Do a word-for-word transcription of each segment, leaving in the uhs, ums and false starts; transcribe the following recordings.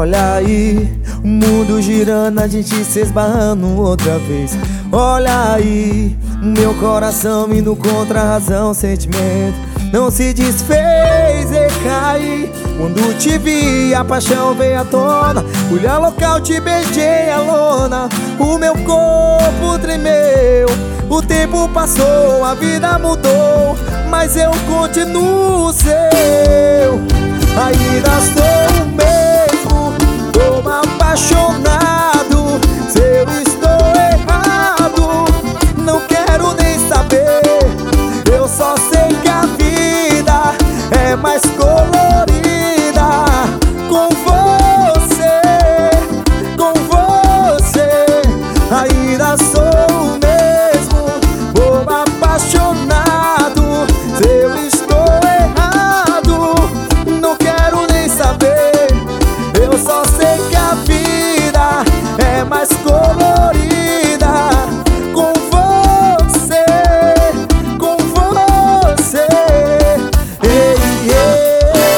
Olha aí, o mundo girando, a gente se esbarrando outra vez. Olha aí, meu coração indo contra a razão, sentimento não se desfez e caí. Quando te vi, a paixão veio à tona. Olhar local, te beijei a lona. O meu corpo tremeu. O tempo passou, a vida mudou, mas eu continuo seu. Ainda sou o mesmo, tô apaixonado. Se eu estou errado, não quero nem saber. Eu só sei que a vida é mais colorida com você, com você. Ainda sou o mesmo, vou apaixonado. Se eu estou errado, não quero nem saber. Eu só sei que a vida é mais colorida com você, com você. Ei, ei.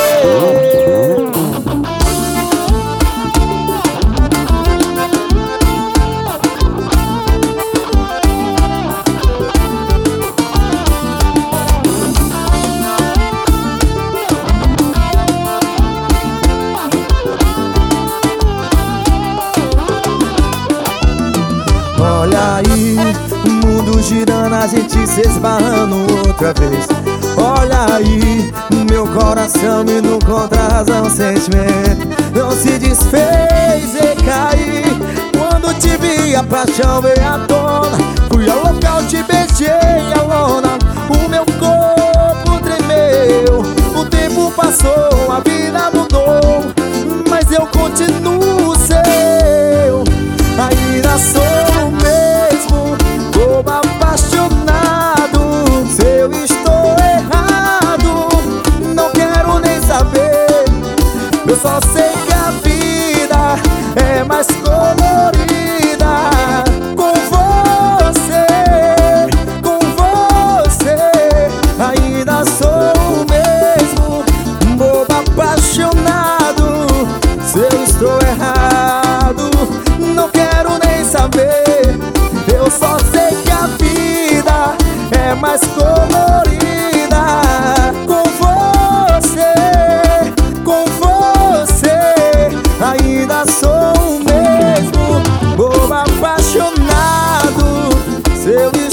Olha aí, o mundo girando, a gente se esbarrando outra vez. Olha aí, meu coração indo contra a razão, sentimento não se desfez e caí. Quando te vi, a paixão veio à tona. Fui ao local, te beijei a lona. O meu corpo tremeu. O tempo passou, a vida mudou, mas eu continuo seu. Ainda sou o mesmo, tô apaixonado. Se eu estou errado, não quero nem saber. Eu só sei que a vida é mais colorida com você, com você. Ainda sou o mesmo, bobo apaixonado. Se eu estou errado, não quero nem saber. Eu só sei que a vida é mais colorida com você, com você. Ainda sou o mesmo, bobo apaixonado. Se eu